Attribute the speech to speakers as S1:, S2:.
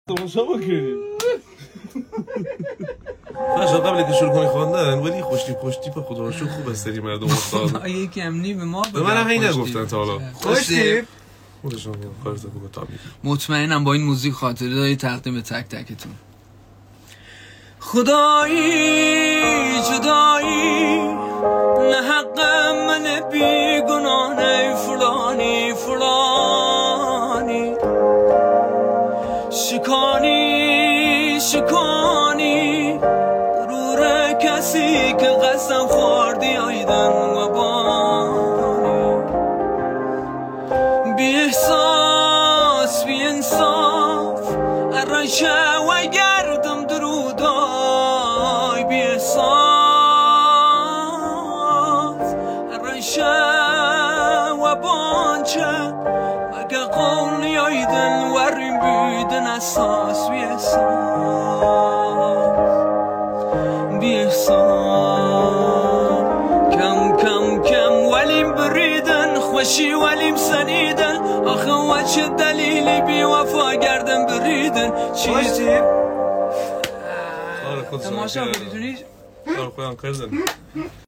S1: تماشا بکنیم.
S2: فرشاد قبل که شروع کنی خواندن ولی خوشتیپ خدا رو شکر خوب است سری مردم استاد.
S3: یکی امنی به ما
S2: به منم هی نگفتن تا حالا.
S3: خوشتیپ
S2: خودشون کار زدن به تامی.
S3: مطمئنم با این موزیک خاطره داری تقدیم تک تکتون. خدایی جدایی نه حق من بیگناه نه فلانی فلانی شکانی غرور کسی که قسم خوردی آیدن و بانی بی احساس بی انصاف ارشه و گردم درودای بی احساس ارشه و بانچه مگه قولی آیدن ورین بیدن اساس بی احساس کم ولیم بریدن خوشی ولیم سنیدن آخه و چه دلیلی بی وفا گردن بریدن چیزی
S2: تماشا
S3: بریدونی
S2: کار خودم کردن